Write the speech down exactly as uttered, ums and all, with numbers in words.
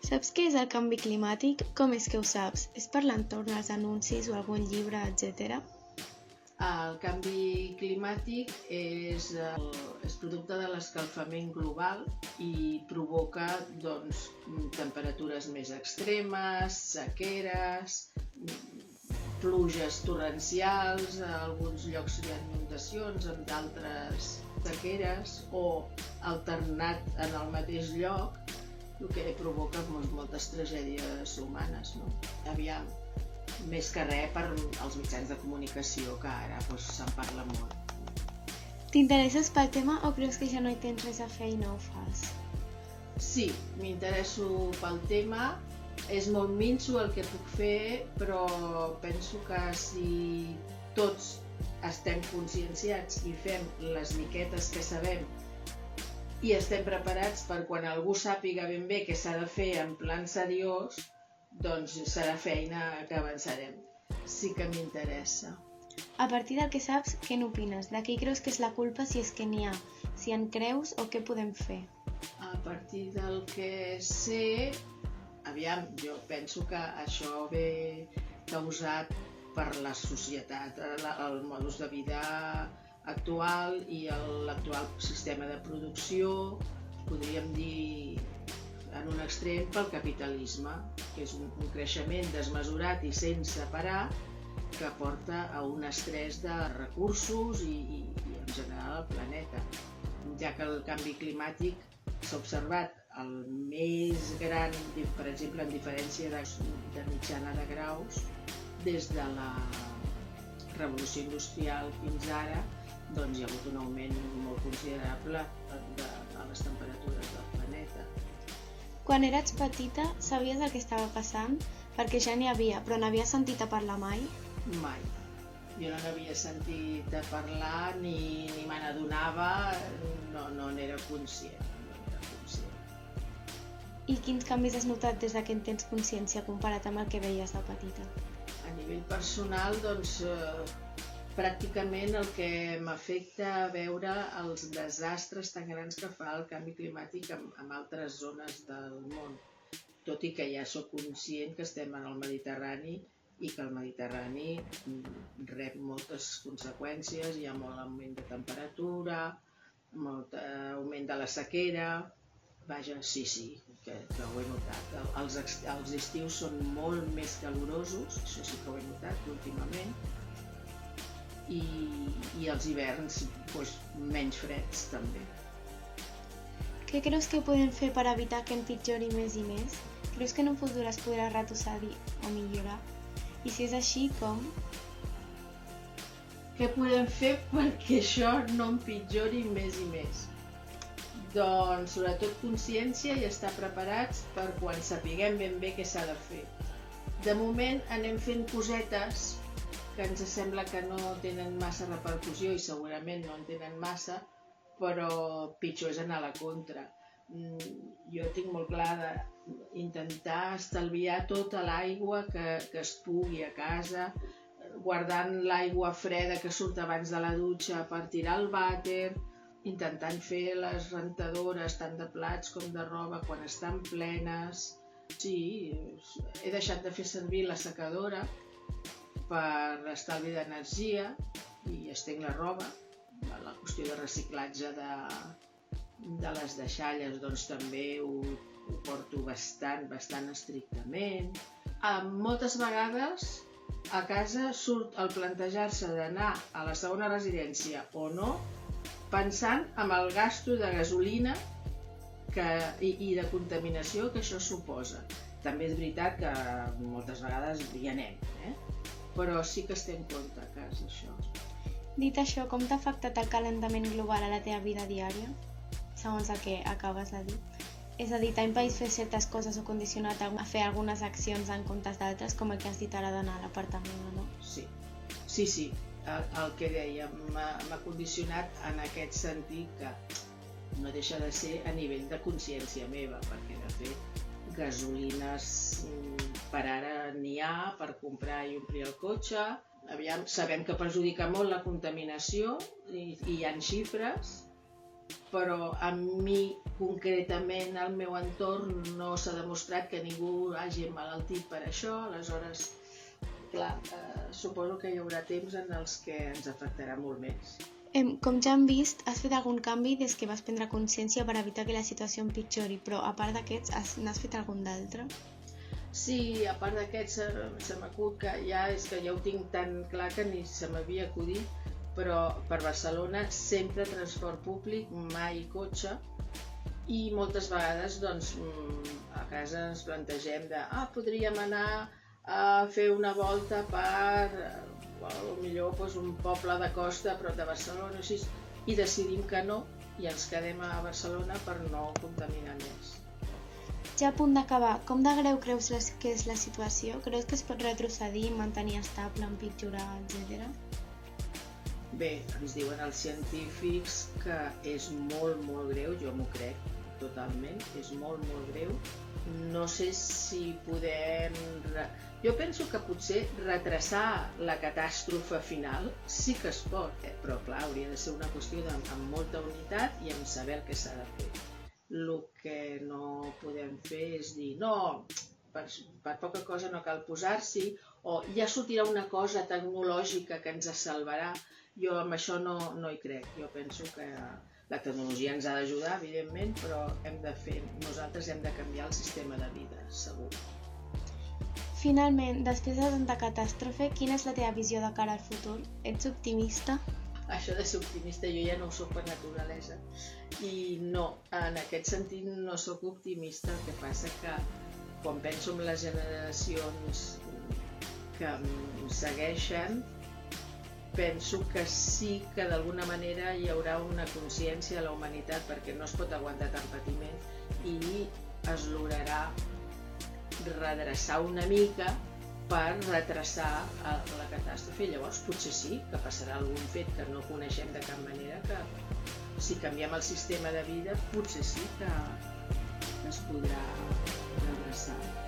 Saps què és el canvi climàtic? Com és que ho saps? És per l'entorn, els anuncis o algun llibre, etcètera? El canvi climàtic és, el, és producte de l'escalfament global i provoca doncs, temperatures més extremes, sequeres, pluges torrencials, a alguns llocs hi ha inundacions, en d'altres sequeres, o alternat en el mateix lloc, el que provoca doncs, moltes tragèdies humanes. No? Aviam, més que res per als mitjans de comunicació, que ara doncs, se'n parla molt. T'interesses pel tema o creus que ja no hi tens res a fer i no ho fas? Sí, m'interesso pel tema. És molt minso el que puc fer, però penso que si tots estem conscienciats i fem les miquetes que sabem i estem preparats per quan algú sàpiga ben bé què s'ha de fer en plan seriós, doncs serà feina que avançarem. Sí que m'interessa. A partir del que saps, què n'opines? De qui creus que és la culpa, si és que n'hi ha? Si en creus o què podem fer? A partir del que sé, aviam, jo penso que això ve causat per la societat, el modus de vida actual i l'actual sistema de producció, podríem dir en un extrem pel capitalisme, que és un, un creixement desmesurat i sense parar que porta a un estrès de recursos i, i, i en general al planeta, ja que el canvi climàtic s'ha observat el més gran, per exemple, en diferència de, de mitjana de graus, des de la revolució industrial fins ara, doncs hi ha hagut un augment molt considerable de, de les temperatures del planeta. Quan eres petita, sabies el que estava passant? Perquè ja n'hi havia, però n'havies sentit a parlar mai? Mai. Jo no n'havia sentit a parlar ni, ni me n'adonava, no, no n'era conscient. I quins canvis has notat des que en tens consciència comparat amb el que veies de petita? A nivell personal, doncs, eh, pràcticament el que m'afecta veure els desastres tan grans que fa el canvi climàtic en, en altres zones del món. Tot i que ja sóc conscient que estem en el Mediterrani i que el Mediterrani rep moltes conseqüències, hi ha molt augment de temperatura, molt augment de la sequera. Vaja, sí, sí, que, que ho he notat. Els, els estius són molt més calorosos, això sí que ho he notat últimament, i, i els hiverns doncs, menys freds també. Què creus que podem fer per evitar que empitjori més i més? Creus que en un futur es podrà retrocedir o millorar? I si és així, com? Què podem fer perquè això no empitjori més i més? Doncs sobretot consciència i estar preparats per quan sapiguem ben bé què s'ha de fer. De moment anem fent cosetes que ens sembla que no tenen massa repercussió i segurament no en tenen massa, però pitjor és anar a la contra. Jo tinc molt clar d'intentar estalviar tota l'aigua que, que es pugui a casa, guardant l'aigua freda que surt abans de la dutxa per tirar al vàter, intentant fer les rentadores tant de plats com de roba quan estan plenes. Sí, he deixat de fer servir la secadora per estalvi d'energia i estenc la roba. La qüestió de reciclatge de, de les deixalles doncs, també ho, ho porto bastant, bastant estrictament. Moltes vegades a casa surt el plantejar-se d'anar a la segona residència o no, pensant en el gasto de gasolina que, i, i de contaminació que això suposa. També és veritat que moltes vegades hi anem, eh? Però sí que es té en compte a casa això. Dit això, com t'ha afectat el calentament global a la teva vida diària? Segons el que acabes de dir. És a dir, t'ha impedit fer certes coses o condicionat a fer algunes accions en comptes d'altres, com el que has dit ara d'anar a l'apartament, no? Sí, sí, sí. El, el que deia m'ha condicionat en aquest sentit que no deixa de ser a nivell de consciència meva, perquè de fet gasolines per ara n'hi ha per comprar i omplir el cotxe. Aviam, sabem que perjudica molt la contaminació i, i hi ha xifres però a mi concretament al meu entorn no s'ha demostrat que ningú hagi malaltit per això, aleshores, clar, eh, suposo que hi haurà temps en els que ens afectarà molt més. Com ja hem vist, has fet algun canvi des que vas prendre consciència per evitar que la situació empitjori, però a part d'aquests, n'has fet algun d'altre? Sí, a part d'aquests, se m'acut que ja és que ja ho tinc tan clar que ni se m'havia acudit, però per Barcelona sempre transport públic, mai cotxe, i moltes vegades doncs, a casa ens plantegem de ah, podríem anar a fer una volta per potser doncs, un poble de costa a prop de Barcelona, així, i decidim que no i ens quedem a Barcelona per no contaminar més. Ja a punt d'acabar, com de greu creus que és la situació? Creus que es pot retrocedir, mantenir estable, empitjorar, etcètera? Bé, ens diuen els científics que és molt, molt greu, jo m'ho crec totalment, és molt, molt greu. No sé si podem... Jo penso que potser retrasar la catàstrofe final sí que es pot, però clar, hauria de ser una qüestió amb molta unitat i amb saber el que s'ha de fer. El que no podem fer és dir no, per, per poca cosa no cal posar-s'hi, o ja sortirà una cosa tecnològica que ens salvarà. Jo amb això no, no hi crec. Jo penso que la tecnologia ens ha d'ajudar, evidentment, però hem de fer, nosaltres hem de canviar el sistema de vida, segur. Finalment, després de tanta catàstrofe, quina és la teva visió de cara al futur? Ets optimista? Això de ser optimista jo ja no ho soc per naturalesa. I no, en aquest sentit no soc optimista, el que passa que quan penso en les generacions que em segueixen, penso que sí que d'alguna manera hi haurà una consciència a la humanitat perquè no es pot aguantar tant patiment i es lograrà redreçar una mica per retrasar la catàstrofe. Llavors potser sí que passarà algun fet que no coneixem de cap manera, que si canviem el sistema de vida potser sí que es podrà redreçar.